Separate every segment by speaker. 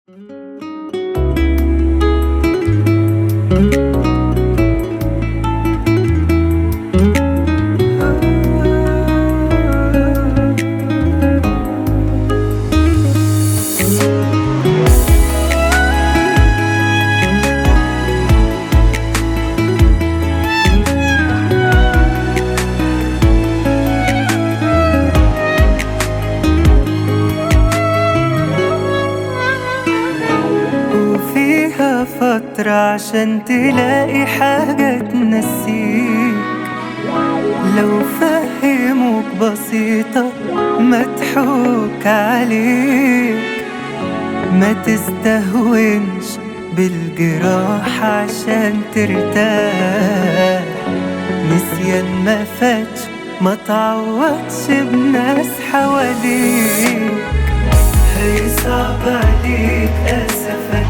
Speaker 1: وفيها فترة عشان تلاقي حاجة تنسيك، لو فهموك بسيطة مضحوك عليك. ما تستهونش بالجراح عشان ترتاح، نسيان ما فاتش ما تعوضش بناس حواليك. هيصعب عليك أسفك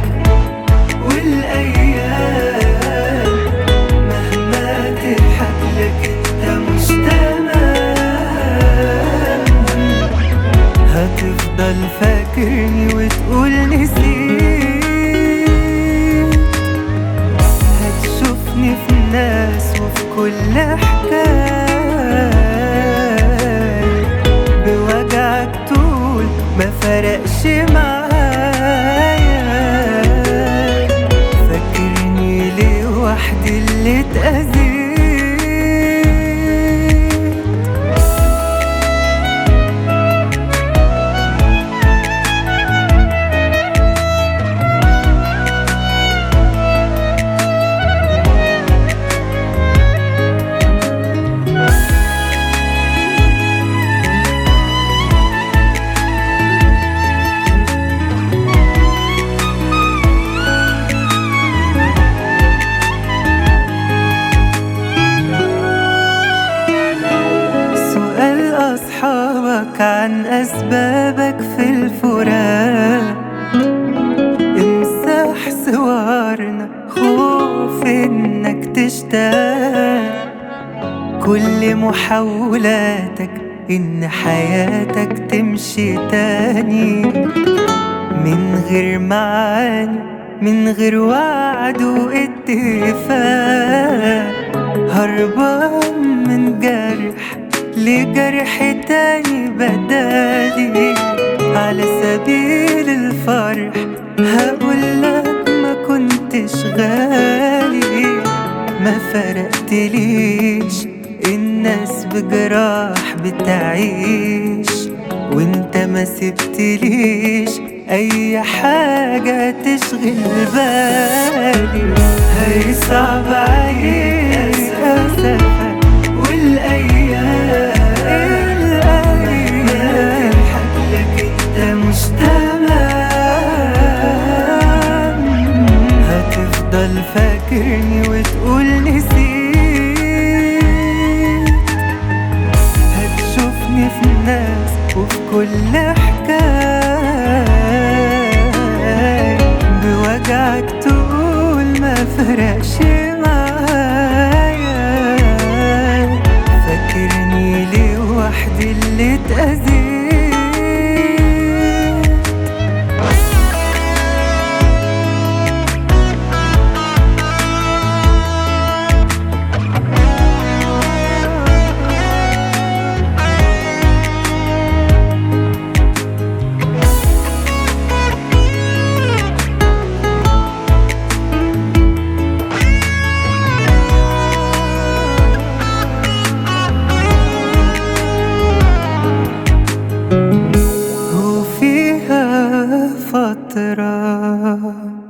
Speaker 1: والأيام، مهما تضحكلك انت مش تمام. هتفضل فاكرني وتقول نسيت، هتشوفني في الناس وفي كل حكاية، بوجعك طول ما فرقش معايا. فاكرني ليه وحدي اللي اتأذيت؟ أصحابك عن أسبابك في الفراق، امسح صورنا خوف إنك تشتاق. كل محاولاتك إن حياتك تمشي تاني من غير معاني، من غير وعد واتفاق. هربان من جرح لجرح تاني بدالي، على سبيل الفرح هقولك ما كنتش غالي. ما فرقتليش، الناس بجراح بتعيش، وانت ما سبتليش اي حاجة تشغل بالي. هيصعب عليك أسفك والأيام، حقلك انت مش تمام. هتفضل فاكرني وتقول نسيت، هتشوفني في الناس وفي كل حكاية، بوجعك تقول ما فرقش معايا. فاكرني ليه وحدي اللي اتأذيت؟ وفيها فترة